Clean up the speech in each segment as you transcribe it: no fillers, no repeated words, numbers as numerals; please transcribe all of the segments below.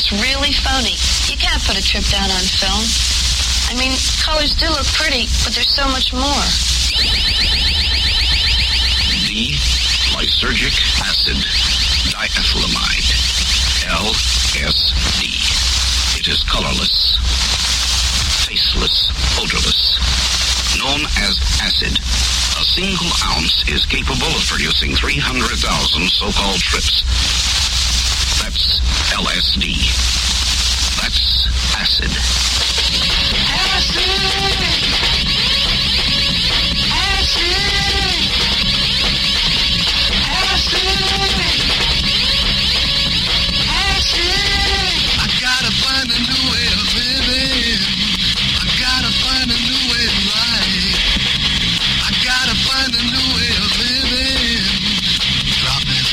looks really phony. You can't put a trip down on film. I mean, colors do look pretty, but there's so much more. D-lysergic acid diethylamide. LSD. It is colorless, tasteless, odorless. Known as acid, a single ounce is capable of producing 300,000 so-called trips. That's LSD. That's acid. Acid! I gotta find a new way of living. I gotta find a new way of life. I gotta find a new way of living. Drop it.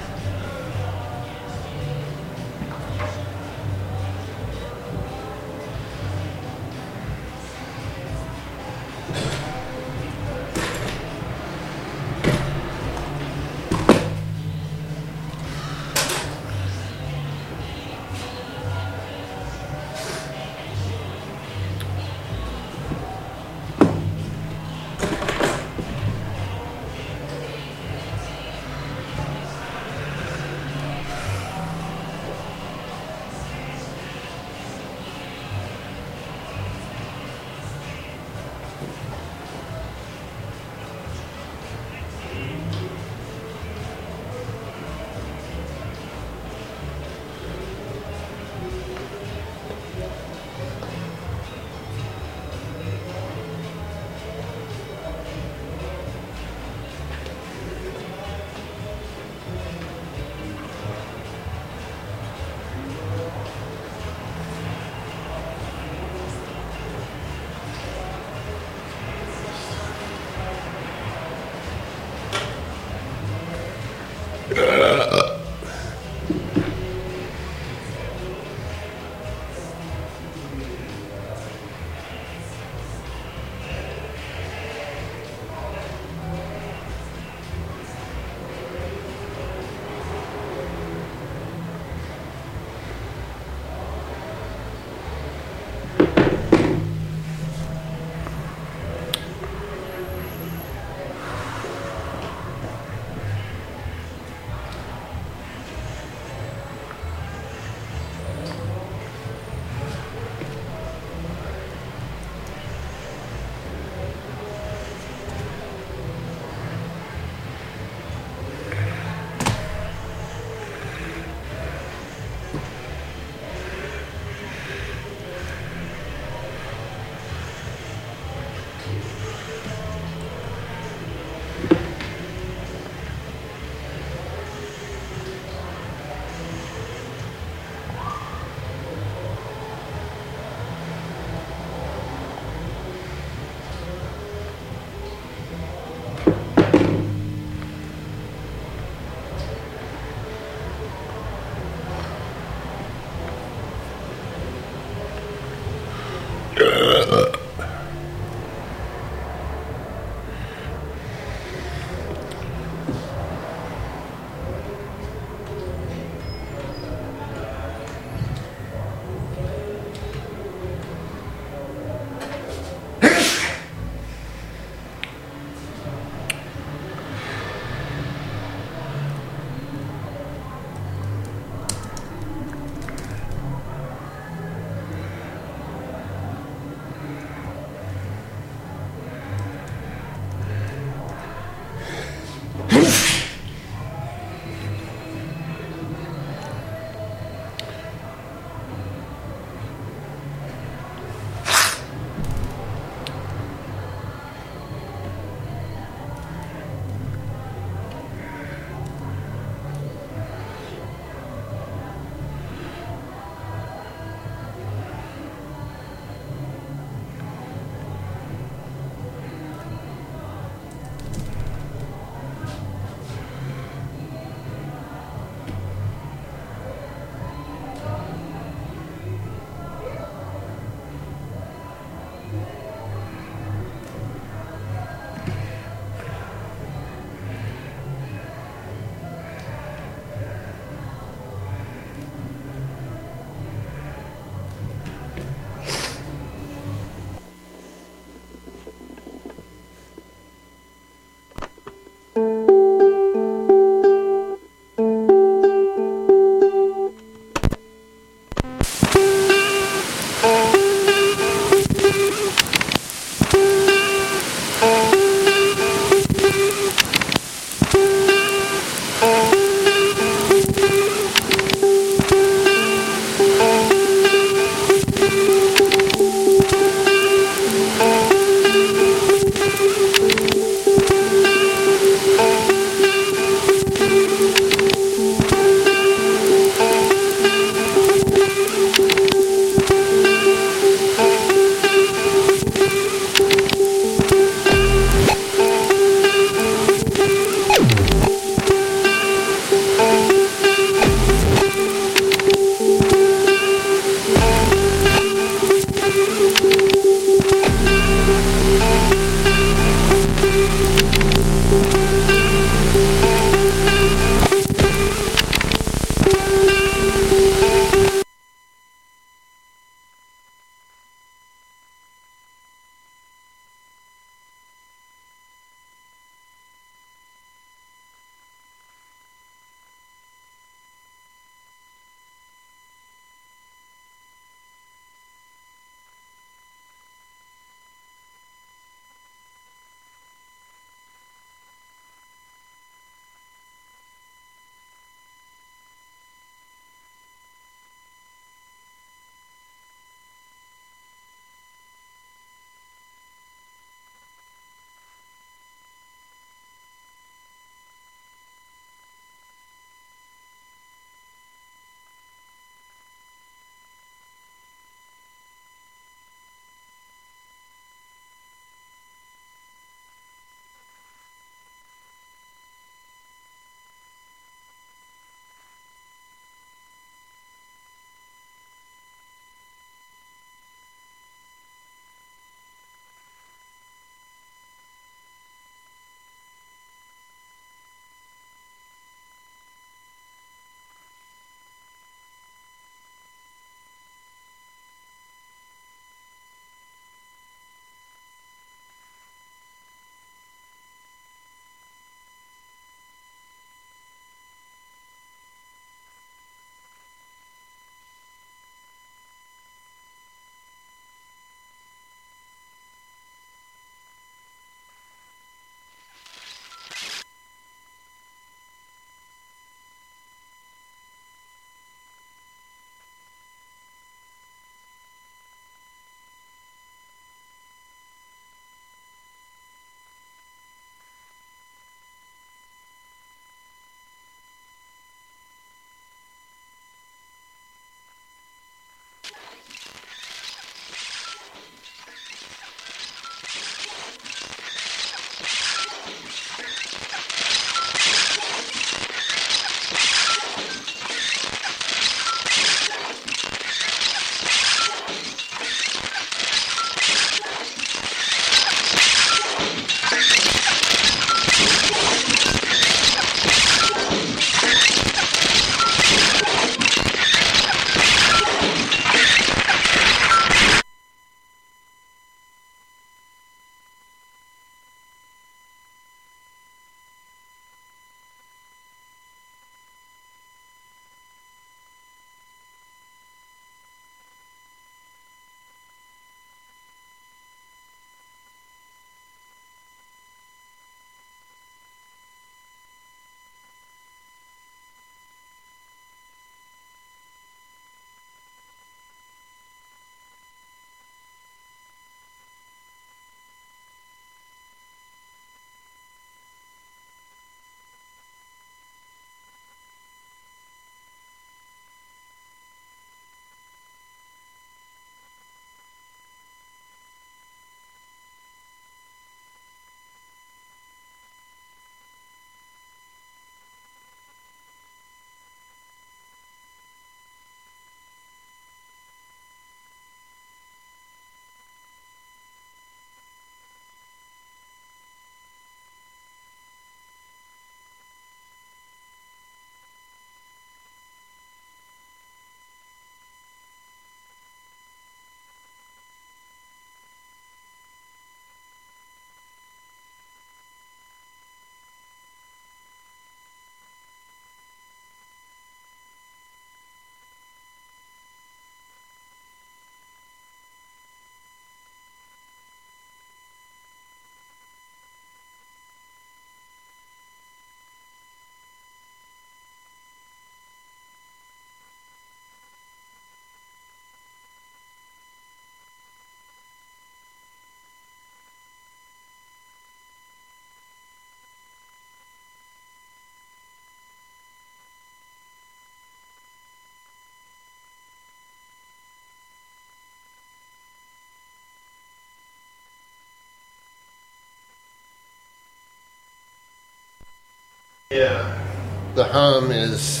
Yeah. The hum is,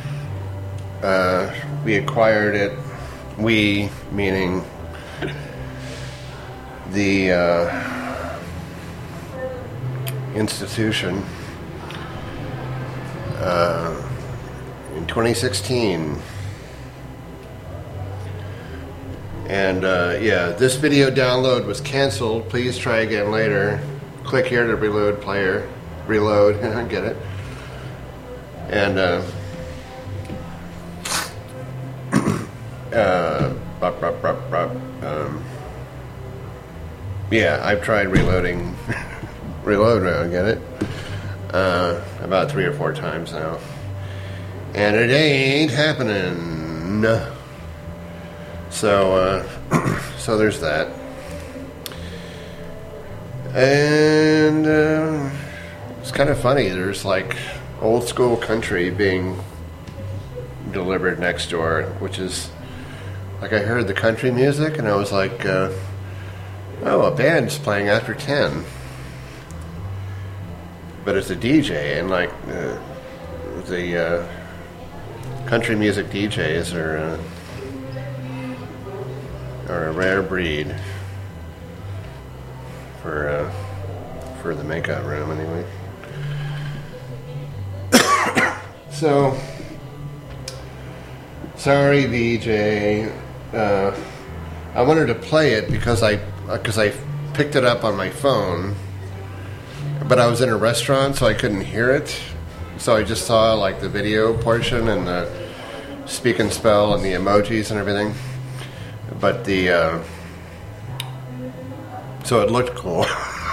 we acquired it, we, meaning the institution, in 2016. And yeah, this video download was canceled. Please try again later. Click here to reload player. Reload, get it. And yeah, I've tried reloading. Reload now, get it? About 3 or 4 times now. And it ain't happening. So, so there's that. And it's kind of funny. There's like old school country being delivered next door, which is like I heard the country music and I was like, oh, a band's playing after 10. But it's a DJ, and like the country music DJs are a rare breed for the makeout room, anyway. So, sorry, VJ. I wanted to play it because I picked it up on my phone, but I was in a restaurant, so I couldn't hear it. So I just saw like the video portion and the speak and spell and the emojis and everything. But so it looked cool.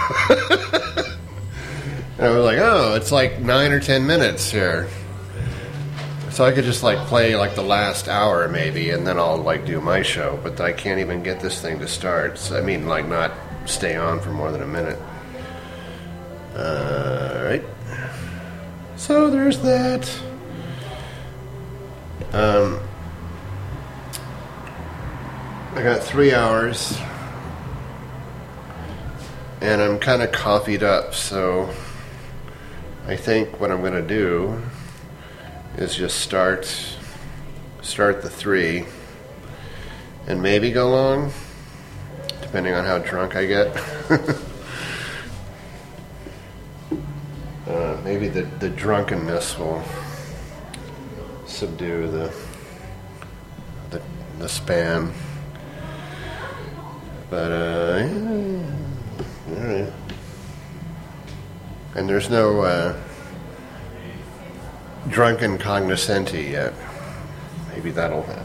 And I was like, oh, it's like 9 or 10 minutes here. So I could just like play like the last hour maybe, and then I'll like do my show. But I can't even get this thing to start. So, I mean, like not stay on for more than a minute. Alright. So there's that. I got 3 hours. And I'm kind of coffeeed up, so I think what I'm going to do is just start the 3 and maybe go long, depending on how drunk I get. Maybe the drunkenness will subdue the span. But yeah. Alright. And there's no drunken cognoscenti yet. Maybe that'll happen.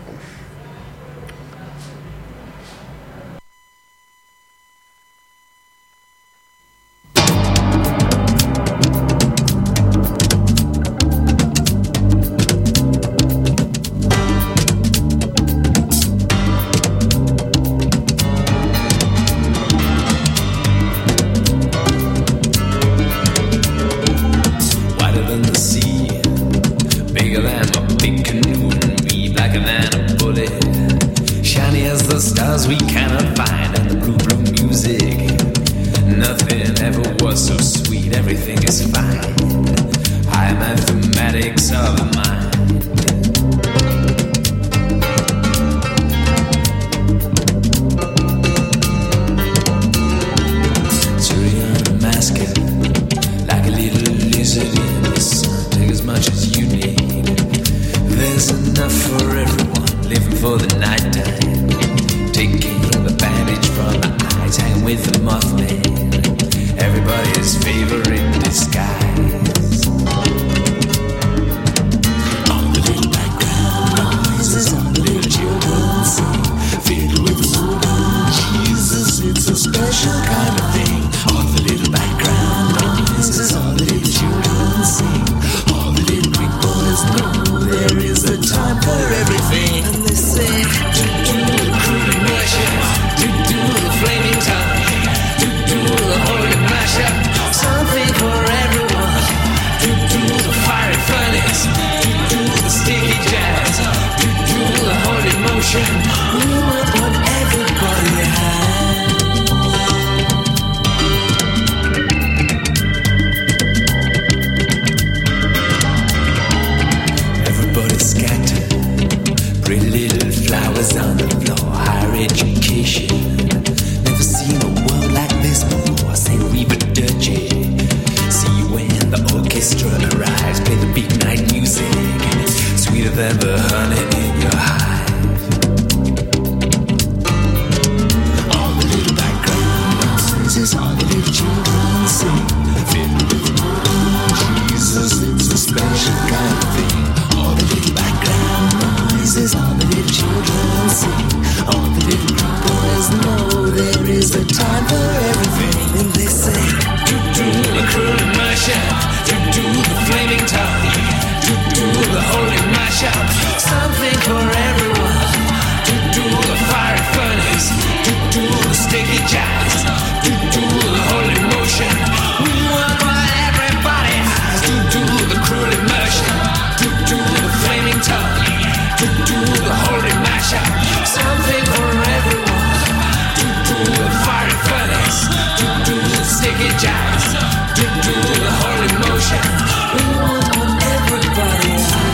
is the time for everything. And they say, do the cruel mashup, do the flaming tongue, do the holy mashup, something for everyone. Do the fiery furnace, do the sticky jazz, do the holy motion. We want what everybody has. Do the cruel immersion, do the flaming tongue, do the holy mashup, something for everyone. Do the fiery furnace, do the sticky jazz, do the holy motion. We want what everybody has.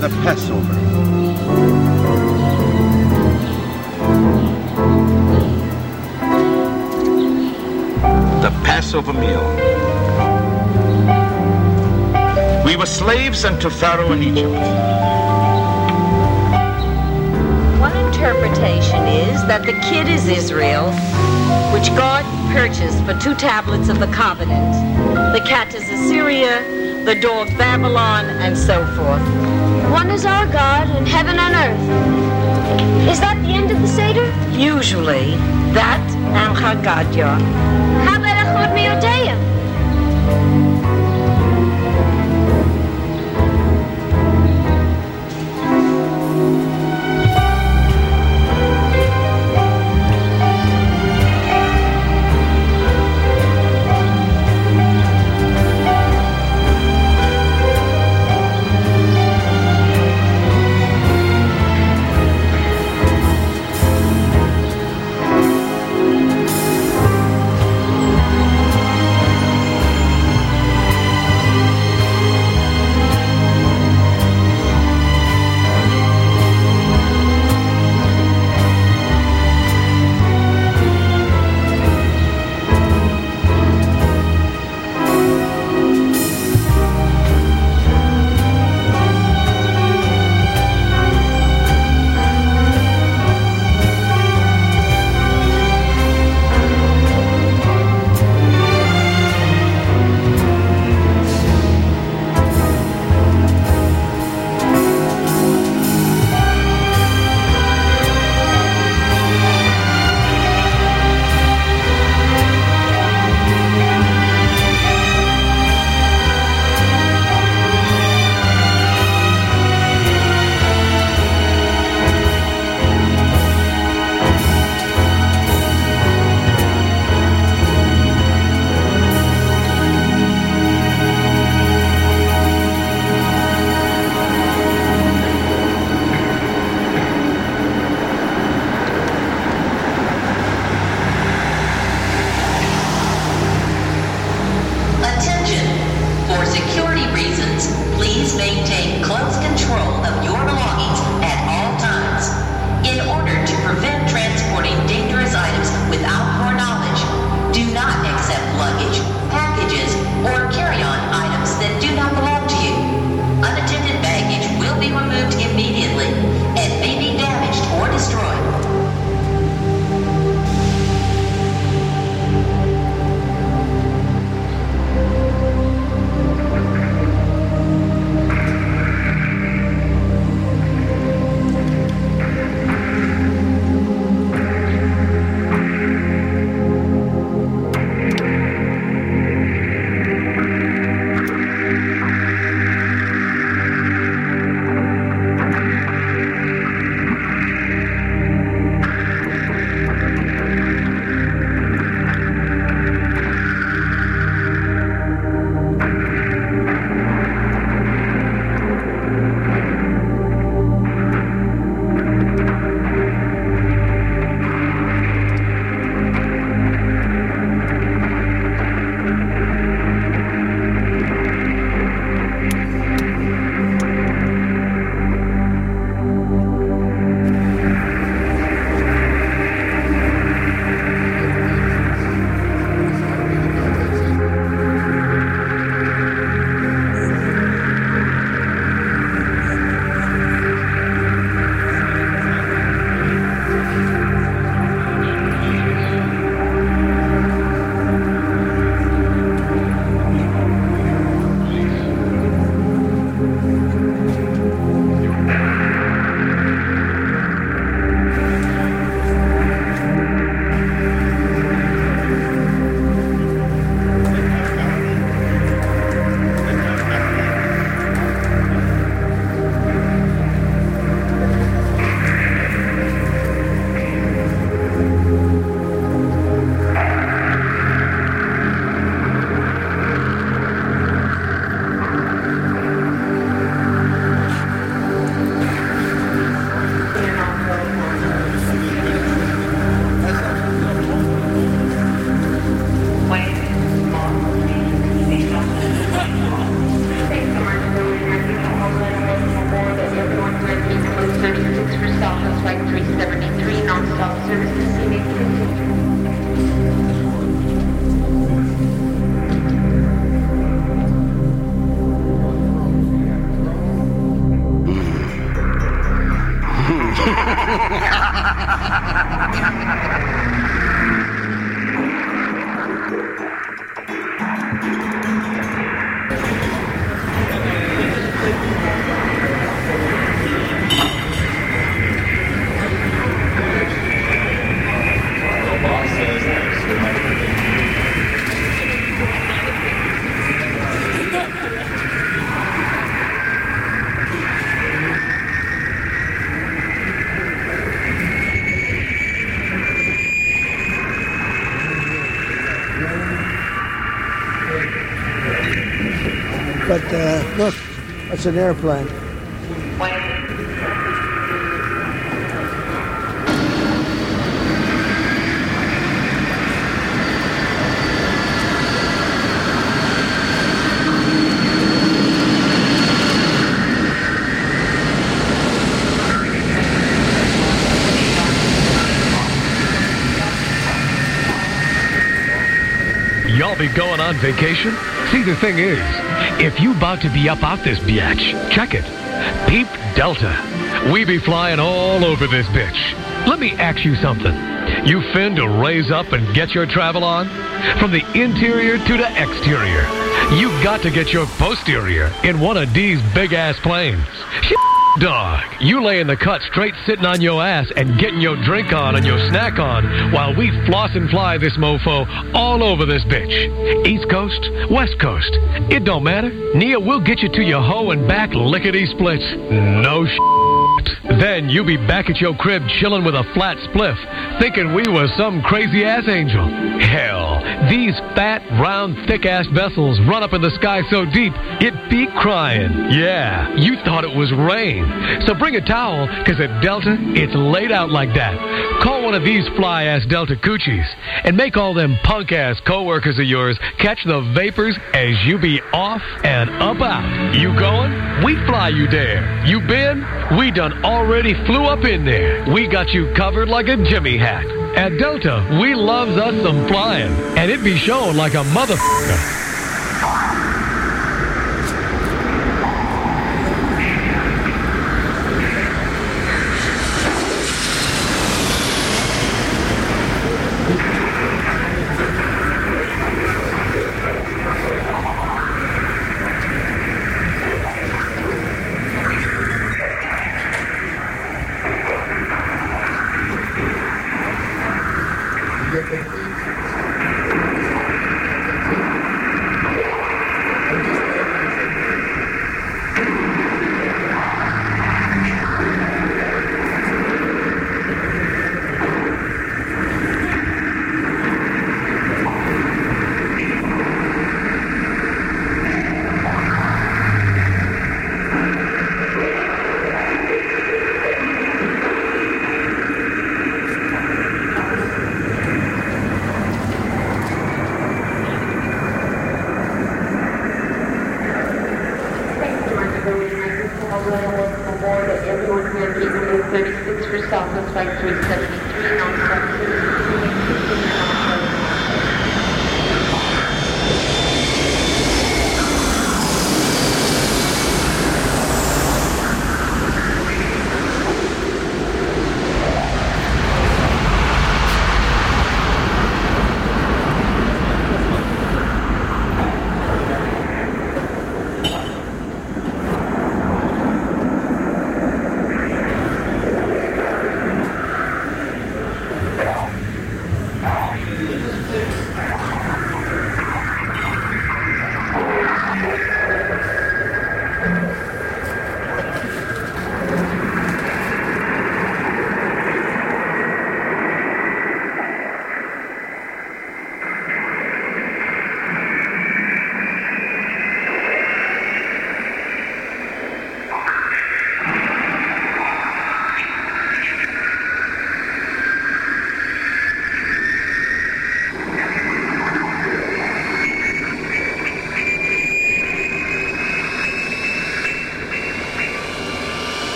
the Passover. The Passover meal. We were slaves unto Pharaoh in Egypt. One interpretation is that the kid is Israel, which God purchased for 2 tablets of the covenant. The cat is Assyria, the dog Babylon, and so forth. One is our God in heaven and earth. Is that the end of the Seder? Usually, that and Haggadah. How about Echad Miodea? But look, that's an airplane. Y'all be going on vacation? See, the thing is, if you about to be up out this biatch, check it. Peep Delta. We be flying all over this bitch. Let me ask you something. You fin to raise up and get your travel on? From the interior to the exterior. You got to get your posterior in one of these big-ass planes. Dog, you lay in the cut straight sitting on your ass and getting your drink on and your snack on while we floss and fly this mofo all over this bitch. East Coast, West Coast, it don't matter. Nia, we'll get you to your hoe and back lickety-splits. No Then you be back at your crib chilling with a flat spliff, thinking we was some crazy-ass angel. Hell, these fat, round, thick-ass vessels run up in the sky so deep, it be crying. Yeah, you thought it was rain. So bring a towel, because at Delta, it's laid out like that. Call one of these fly-ass Delta coochies, and make all them punk-ass co-workers of yours catch the vapors as you be off and about. You going? We fly you there. You been? We done already flew up in there. We got you covered like a Jimmy hat. At Delta, we loves us some flying, and it be showing like a motherfucker.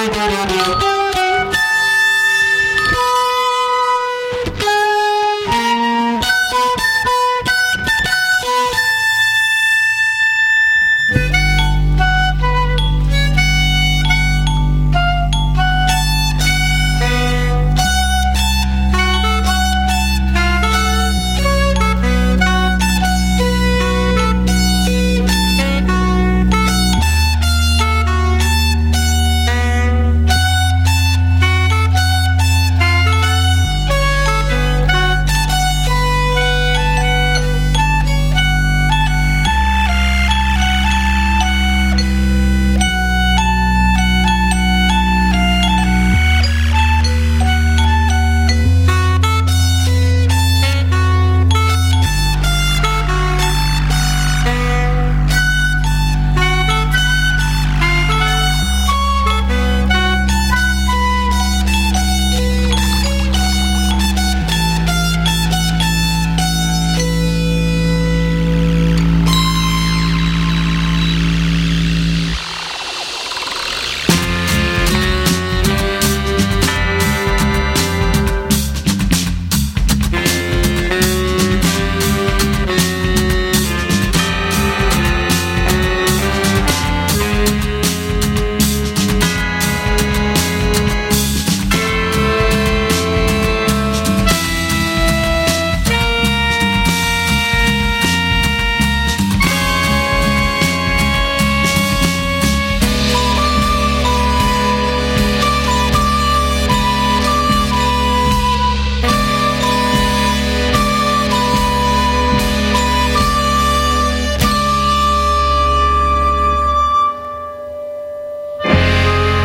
Thank you.